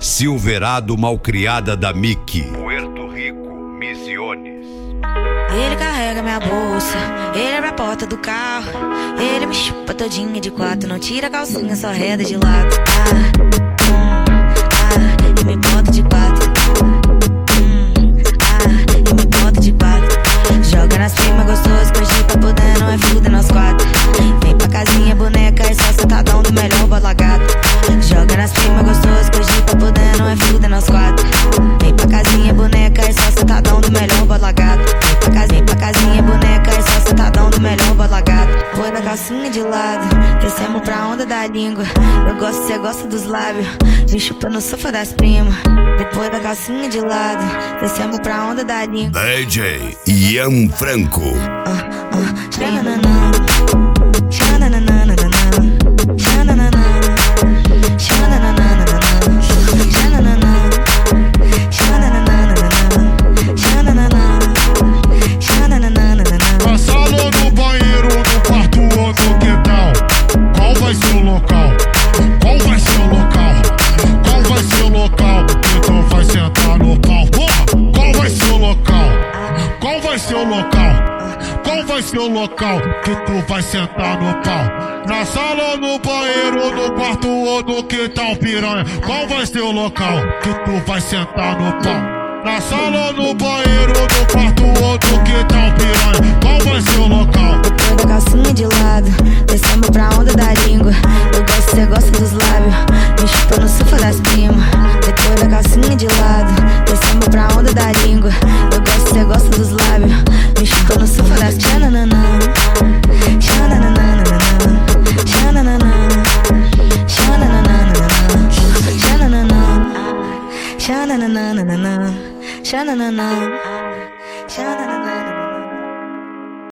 Silverado Malcriada da Mickey, Puerto Rico, Misiones. Ele carrega minha bolsa, ele abre a porta do carro, ele me chupa todinha de quatro, não tira a calcinha, só reda de lado. E me bota de quatro. E me bota de quatro. Joga nas primas gostoso, coxinha pra poder, não é fuder nós quatro. Vem pra casinha, boneca, é só sentadão do melhor balagado. Joga nas primas gostoso, coxinha pra poder, não é fuder nós quatro. Vem pra casinha, boneca, é só sentadão do melhor balagado. Vem pra casinha, boneca, é só sentadão do melhor balagado. Põe na calcinha de lado, descemos pra onda da língua. Eu gosto, cê gosta dos lábios, me chupa no sofá das primas. Depois da calcinha de lado, descemos pra onda da língua. DJ Ian Franco. Xananana, xananana, xananana, xananana, xananana, xananana. Na sala ou no banheiro, no quarto ou no quintal? Qual vai ser o local? Qual vai ser o local? Qual vai ser o local que tu vai sentar no pau? Qual vai ser o local? Qual vai ser o local? Qual vai ser o local que tu vai sentar no pau? Na sala ou no banheiro, no quarto ou no quintal, piranha? Qual vai ser o local que tu vai sentar no pau? Na sala ou no banheiro, no quarto ou no quintal, piranha? Qual vai ser o local? Depois da calcinha de lado, descemos pra onda da língua. Eu gosto, cê gosta dos lábios, me chupa no sofá das primas. Depois da calcinha de lado, descemos pra onda da língua. Eu gosto, cê gosta dos lábios, me chupa no sofá das xananana, xananana, xananana, xananana, xananana, xananana, xananana.